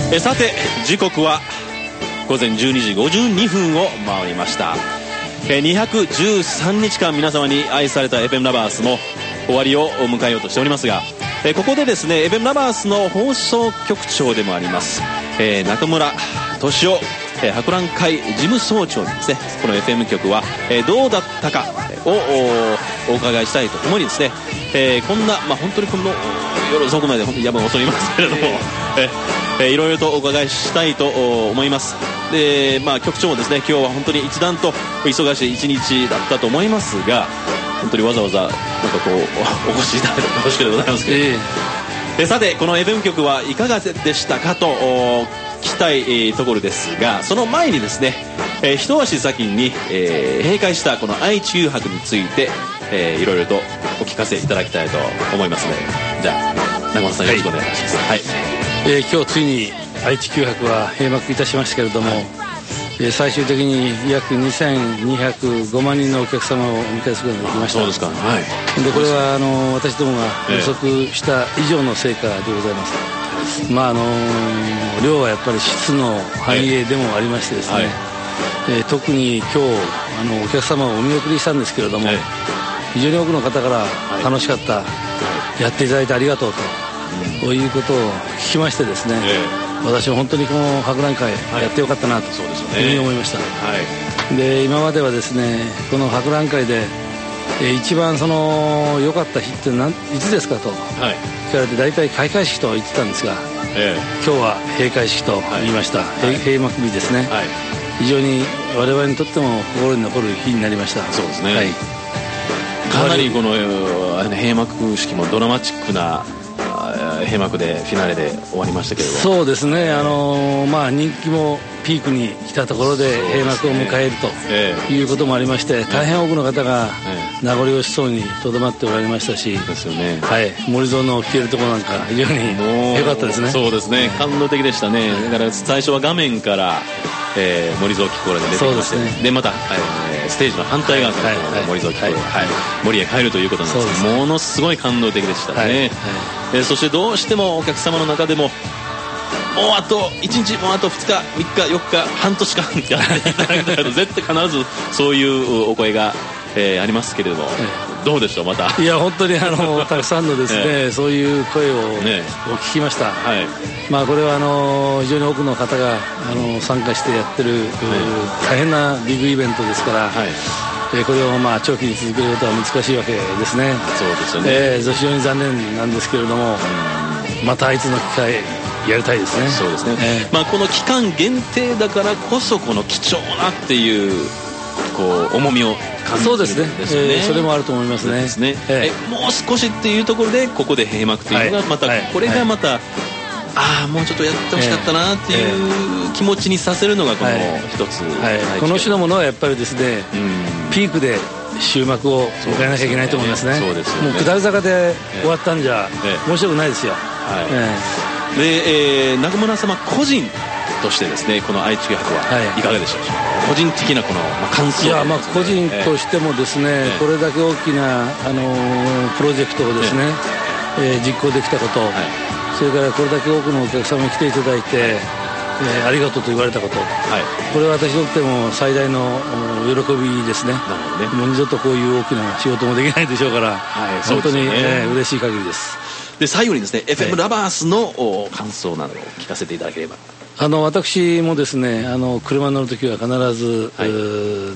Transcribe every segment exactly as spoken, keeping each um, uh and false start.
えさて時刻はごぜんじゅうにじごじゅうにふんを回りました。えにひゃくじゅうさんにちかん皆様に愛された エフエム ラバースも終わりを迎えようとしておりますが、えここでですね エフエム ラバースの放送局長でもあります、えー、中村俊夫、えー、博覧会事務総長にですね、この エフエム 局は、えー、どうだったかを お, お伺いしたいとともにですね、えー、こんな、まあ、本当にこの夜遅くまで本当に夜分遅いますけれども、えーえー、いろいろとお伺いしたいと思います。で、まあ、局長もですね今日は本当に一段と忙しい一日だったと思いますが、本当にわざわざなんかこうお越しいただいて恐縮でございますけれども、えー、さてこの エフエム 局はいかがでしたかと聞きたい、えー、ところですが、その前にですね、えー、一足先に、えー、閉会したこの愛・地球博について、えー、いろいろとお聞かせいただきたいと思いますので、じゃあ中本さんよろしくお願いします。はい、 えー、今日ついに愛・地球博は閉幕いたしましたけれども、はい、えー、最終的に約にせんにひゃくごまんにんのお客様をお迎えすることができました。 そうですか。はい、 でこれはあの私どもが予測した以上の成果でございます。えー、まああのー、量はやっぱり質の反映でもありましてですね、はい、えー、特に今日あのお客様をお見送りしたんですけれども、えー、非常に多くの方から楽しかった、はい、やっていただいてありがとうと、こういうことを聞きましてですね、えー、私は本当にこの博覧会やってよかったなというふうに思いました。はい、で今まではですねこの博覧会で、えー、一番その良かった日って何いつですかと聞かれて、大体開会式と言ってたんですが、えー、今日は閉会式と言いました。はい、閉幕日ですね。はい、非常に我々にとっても心に残る日になりました。 そうですね。はい、かなりこの閉幕式もドラマチックな閉幕でフィナーレで終わりましたけれども、 そうですね、あのーまあ、人気もピークに来たところで閉幕を迎えるということもありまして、大変多くの方が名残惜しそうにとどまっておられましたし、 ですよね、 はい、森蔵の着てるところなんか非常に良かったですね。 そうですね、感動的でしたね。だから最初は画面から、えー、森蔵貴子で出てきまして、 で,、ね、でまた、えー、ステージの反対側から森蔵貴子、はいはいはい、森へ帰るということなんですけど、ものすごい感動的でしたね。はいはい、えー、そしてどうしてもお客様の中でももうあといちにち、もうあとふつかみっかよっか半年間やっていただきたいと絶対必ずそういうお声が、えー、ありますけれども、えー、どうでしょう。またいや本当にあのたくさんのですね、えー、そういう声を、ね、お聞きました。はい、まあ、これはあの非常に多くの方があの参加してやってる、はい、大変なビッグイベントですから、はい、えー、これをまあ長期に続けることは難しいわけですね。 そうですよね。 えー、非常に残念なんですけれども、またいつの機会やりたいですね。 そうですね。えー、まあ、この期間限定だからこそこの貴重なっていうこう重みを感じるんですよね。 そうですね、えー、それもあると思いますね。 ですね、えー、もう少しっていうところでここで閉幕というのがまた、はい、これがまた、はい、ああもうちょっとやってほしかったなっていう気持ちにさせるのがこの一つ、はいはい、 この種のものはやっぱりですね、うん、ピークで終幕を迎えなきゃいけないと思いますね。そうですよね。もう下り坂で終わったんじゃ面白くないですよ。はい、えー、で、えー、中村様個人としてですねこの愛・地球博はいかがでしょうか。はい、個人的なこの、まあ、感想、 いや、まあ、個人としてもですね、えー、これだけ大きな、あのー、プロジェクトをですね、えーえー、実行できたこと、はい、それからこれだけ多くのお客様に来ていただいて、えー、ありがとうと言われたこと、はい、これは私にとっても最大の喜びですね。なるほどね。もう二度とこういう大きな仕事もできないでしょうから、はい、本当に、ね、えー、嬉しい限りです。 で最後にですね エフエム ラバースの感想などを聞かせていただければ。 あの私もですねあの車に乗るときは必ず、はい、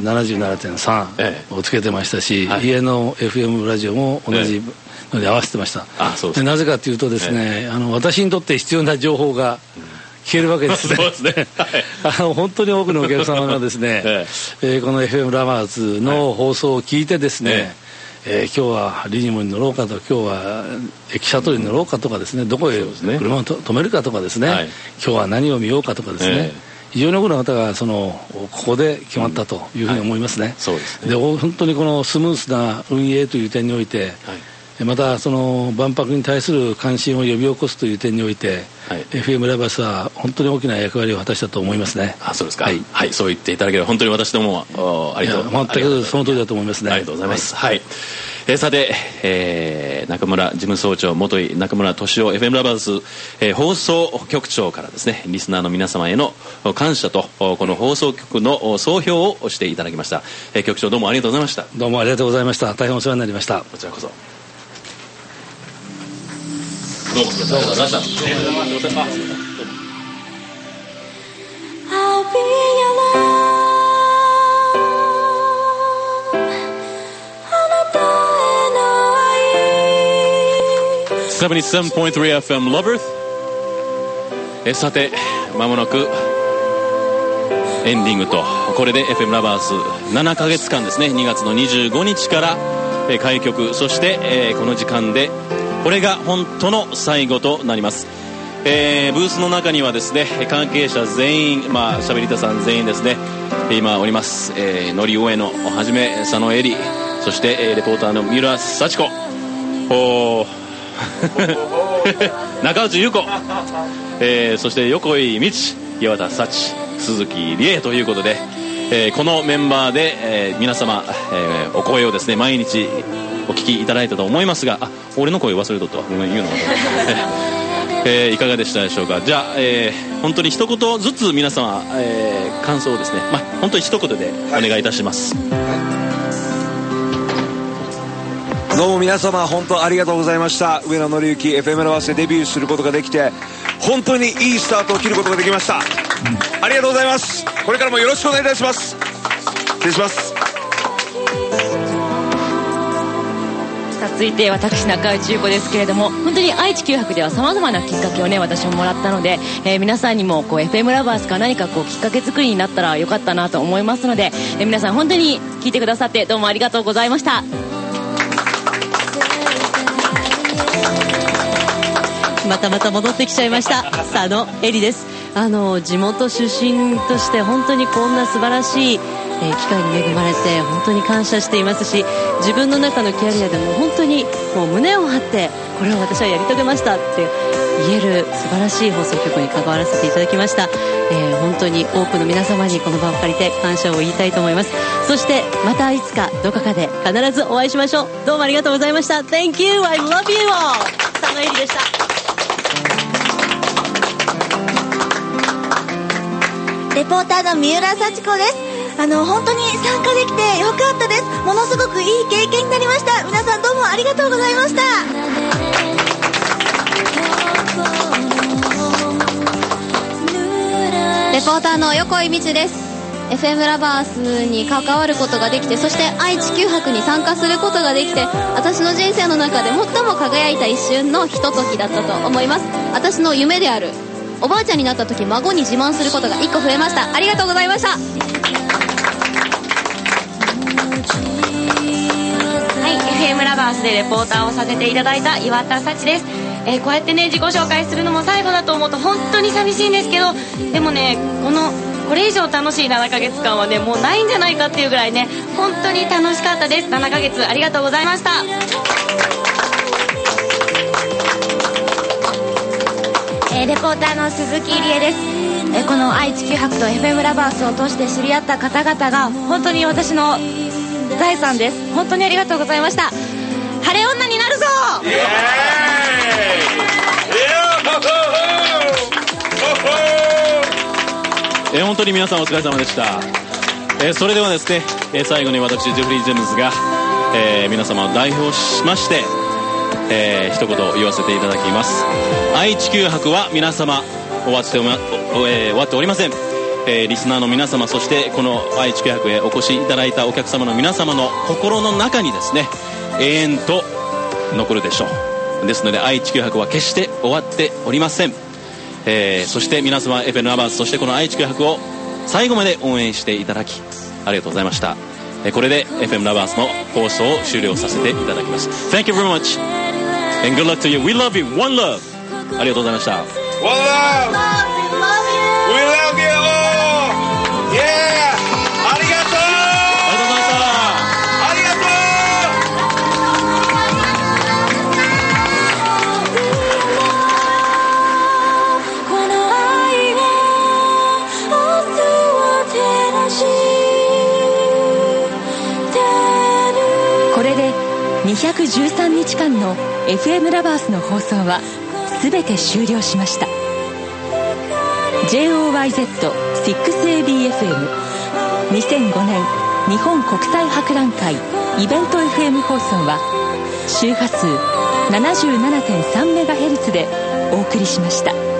ななじゅうななてんさん をつけてましたし、はい、家の エフエム ラジオも同じので合わせてました。あ、そうです。なぜかというとですね、あの私にとって必要な情報が聞けるわけですね。そうですね。はい、あの本当に多くのお客様がですね、ええー、この エフエム ラバーズの放送を聞いてですね、えええー、今日はリニモに乗ろうかと、今日は駅シャトルに乗ろうかとかですね、どこへ車を止めるかとかですね、はい、今日は何を見ようかとかですね、えー、非常に多くの方がそのここで決まったというふうに思いますね。うん、はい、そうですね。で本当にこのスムースな運営という点において、はい、またその万博に対する関心を呼び起こすという点において、はい、エフエム ラバースは本当に大きな役割を果たしたと思いますね。 あ、そうですか。はい、はい、そう言っていただければ本当に私どもありがとうございます。 全くその通りだと思いますね。 ありがとうございます。はい、 えー、さて、えー、中村事務総長元井中村敏夫 エフエム ラバーズ、えー、放送局長からですねリスナーの皆様への感謝とこの放送局の総評をしていただきました、えー、局長どうもありがとうございました。 どうもありがとうございました。大変お世話になりました。 こちらこそどうもありがとうございました。セブンティーセブンポイントスリーエフエム Loverth。 えさてまもなくエンディングと、これで エフエム ラバースななかげつかんですね、にがつのにじゅうごにちからえ開局、そして、えー、この時間でこれが本当の最後となります。えー、ブースの中にはですね関係者全員、まあしゃべりたさん全員ですね今おります。えー、のり上野をはじめ佐野恵里、そして、えー、レポーターの三浦幸子、お中内優子、えー、そして横井美智、岩田幸、鈴木理恵ということで、えー、このメンバーで、えー、皆様、えー、お声をですね毎日お聞きいただいたと思いますが、あ、俺の声忘れとったわ、ごめん言うのえー、いかがでしたでしょうか。じゃあ、えー、本当に一言ずつ皆様、えー、感想をですね、まあ、本当に一言でお願いいたします、はいはい、どうも皆様本当ありがとうございました。上野紀之 エフエム ラバースでデビューすることができて本当にいいスタートを切ることができました、うん、ありがとうございます。これからもよろしくお願いいたします。失礼します。 続いて私中内優子ですけれども、本当に愛知九博ではさまざまなきっかけをね私ももらったので、えー、皆さんにもこう エフエム ラバースが何かこうきっかけ作りになったらよかったなと思いますので、えー、皆さん本当に聞いてくださってどうもありがとうございました。 またまた戻ってきちゃいました佐野恵里です。あの地元出身として本当にこんな素晴らしいえー、機会に恵まれて本当に感謝していますし、自分の中のキャリアでも本当にもう胸を張ってこれを私はやり遂げましたって言える素晴らしい放送局に関わらせていただきました、えー、本当に多くの皆様にこの場を借りて感謝を言いたいと思います。そしてまたいつかどこかで必ずお会いしましょう。どうもありがとうございました。 Thank you, I love you all。 佐野恵里でした。 レポーターの三浦幸子です。あの本当に参加できてよかったです。ものすごくいい経験になりました。皆さんどうもありがとうございました。 レポーターの横井美智です。 エフエム ラバースに関わることができて、そして愛知九博に参加することができて、私の人生の中で最も輝いた一瞬のひとときだったと思います。私の夢であるおばあちゃんになった時孫に自慢することがいっこ増えました。ありがとうございました。 はい、エフエム ラバースでレポーターをさせていただいた岩田幸です。えー、こうやってね自己紹介するのも最後だと思うと本当に寂しいんですけど、でもねこのこれ以上楽しいななかげつかんはねもうないんじゃないかっていうぐらいね本当に楽しかったです。ななかげつありがとうございました。 えー、レポーターの鈴木理恵です。えー、この愛知九博と エフエム ラバースを通して知り合った方々が本当に私の財産です。本当にありがとうございました。晴れ女になるぞ。イエーイ。 えー、本当に皆さんお疲れ様でした。えー、それではですね、えー、最後に私ジェフリー・ジェームズが、えー、皆様を代表しまして、えー、一言言わせていただきます。愛知九博は皆様終わってお、えー、終わっておりません。えー、リスナーの皆様、そしてこの愛知九博へお越しいただいたお客様の皆様の心の中にですね永遠と残るでしょう。ですので愛知九博は決して終わっておりません。えー、そして皆様 エフエム ラバース、そしてこの愛知九博を最後まで応援していただきありがとうございました。えー、これで エフエム ラバースの放送を終了させていただきます。 Thank you very much and good luck to you. We love you. One love. ありがとうございました。 One love. We love you all. Yeah. ありがとう。ありがとうございました。ありがとう。 これでににひゃくじゅうさんにちかんの エフエム ラバースの放送は全て終了しました。 ジェイオーワイゼットシックスエービーエフエム にせんごねん日本国際博覧会イベント エフエム 放送は周波数 ななじゅうななてんさんメガヘルツ でお送りしました。